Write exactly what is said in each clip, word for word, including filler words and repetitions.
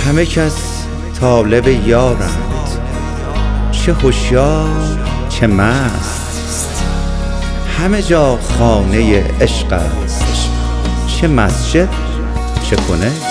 همه کس طالب یارند، چه هوشیار چه مست. همه جا خانه عشق است، چه مسجد چه کنشت.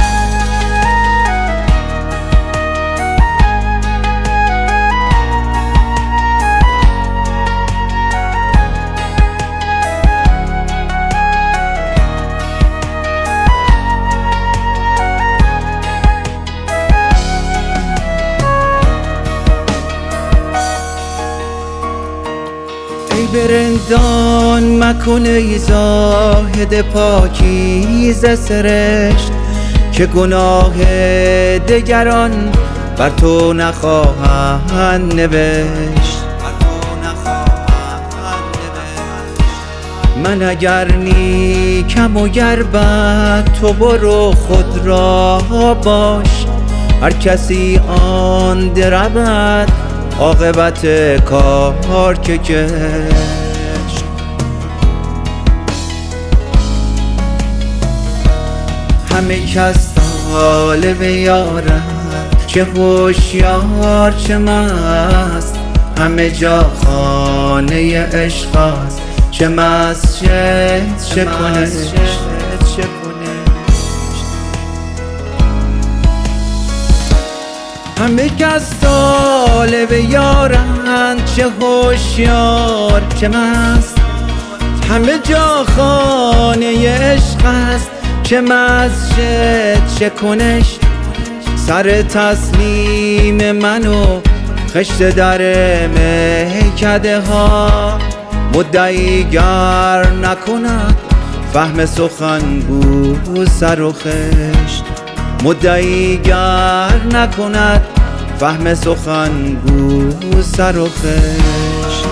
ای برندان مکن ای زاهد پاکیزه سرشت، که گناه دگران بر تو نخواهند نوشت. من اگر نیکم و گر بد، تو برو خود را باش. هر کسی آن درود، عاقبت کار که کشت. همه کس طالب یارند، چه هوشیار چه مست. همه جا خانه عشق است، چه مسجد چه کنشت. همه کس طالب یارند، چه هوشیار چه مست. همه جا خانه عشق است، چه مسجد چه کنشت. سر تسلیم من و خشت در میکده ها، مدعی گر نکند فهم سخن گو سر و خشت. مدعی گر نکند فهم سخن گو سر و خشت.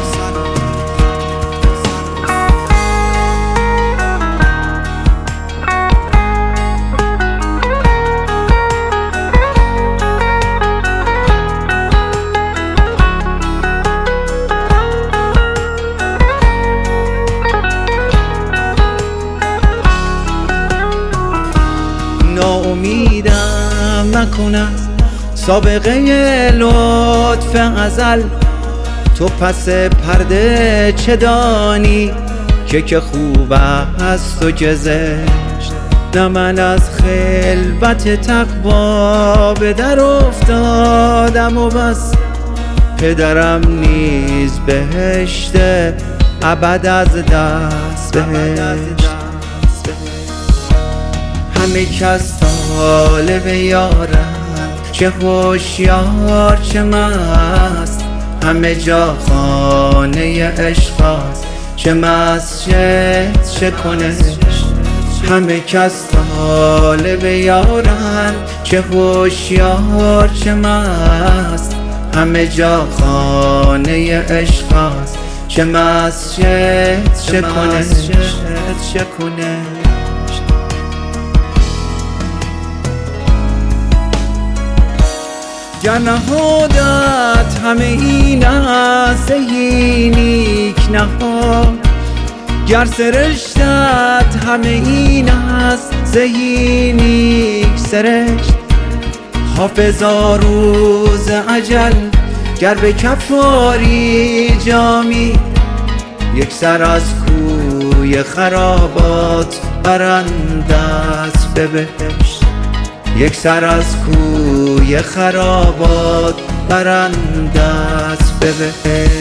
ناامیدم نکند سابقه لطف ازل. تو پس پرده چه دانی که که خوب است و که زشت. نه من از خلوت تقوا به در افتادم و بس، پدرم نیز بهشت ابد از دست بهشت. همه کس طالب یارند، چه هوشیار چه مست. همه جا خانه عشق است، چه مسجد چه کنشت. همه کس طالب یارند، چه هوشیار چه مست. همه جا خانه عشق است، چه مسجد چه کنشت. گر نهادت همه این است زهی نیک نهاد. گر سرشتت همه این است زهی نیک سرشت. حافظا روز اجل گر به کف آری جامی، یک سر از کوی خرابات برند است به بهشت. یک سر از کوی خرابات برند است به بهشت.